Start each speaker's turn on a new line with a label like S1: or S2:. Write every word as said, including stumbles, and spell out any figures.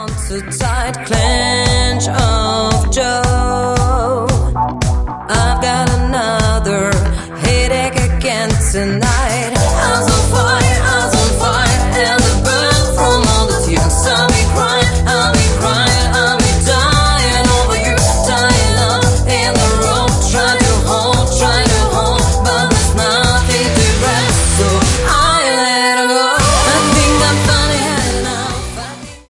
S1: a tight clench of Joe. I've got another headache again tonight.